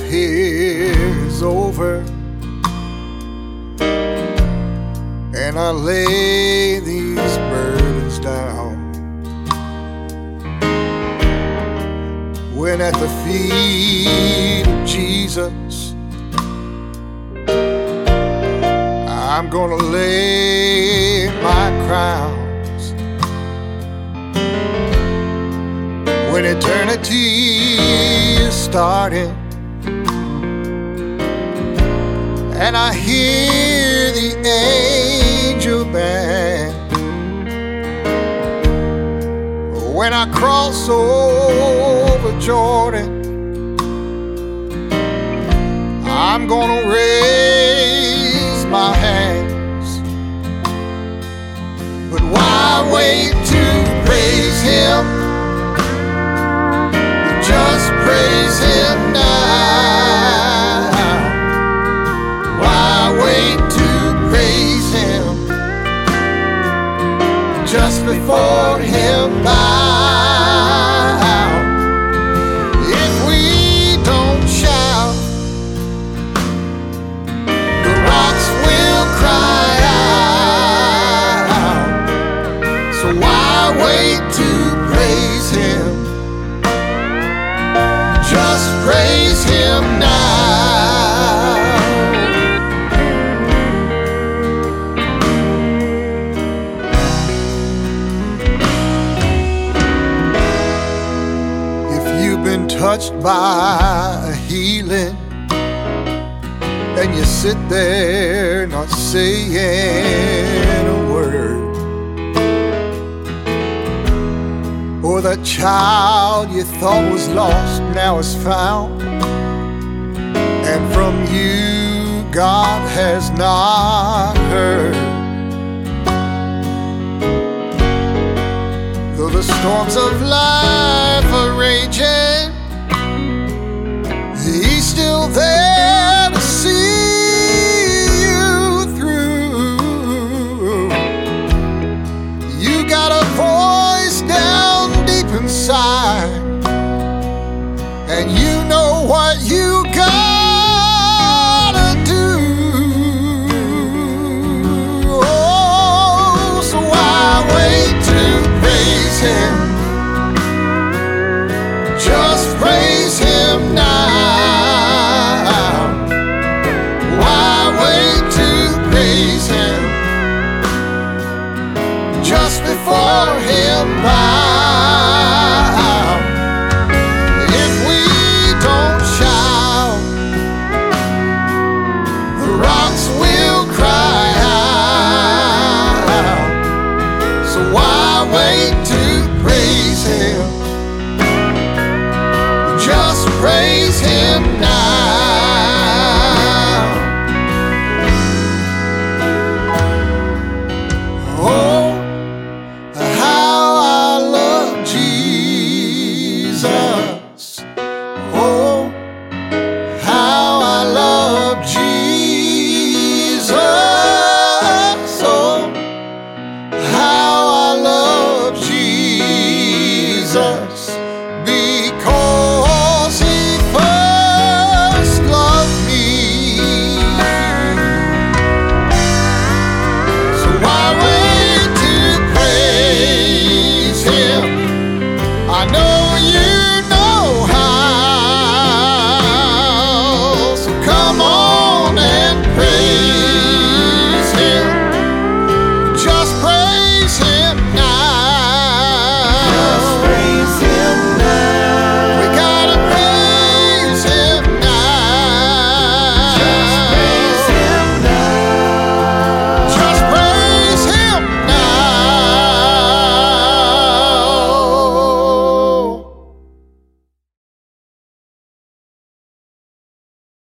here is over, and I lay these burdens down. When at the feet of Jesus, I'm gonna lay my crowns. When eternity is starting and I hear the angel band, when I cross over Jordan, I'm gonna raise my hands. But why wait to praise Him? Just praise Him now. Why wait to praise Him just before Him bow? If we don't shout, the rocks will cry out. So why wait to praise Him? Just praise Him now. If you've been touched by a healing and you sit there not saying a word, or that child you thought was lost now is found, and from you God has not heard. Though the storms of life are raging, He's still there to see you through. You got a voice down deep inside, and you know what you gotta do. Oh, so why wait to praise Him? Just praise Him now. Why wait to praise Him just before Him bow? Just praise Him now. Oh, how I love Jesus. Oh, how I love Jesus. Oh, how I love Jesus. Because He first loved me. So why wait to praise Him? I know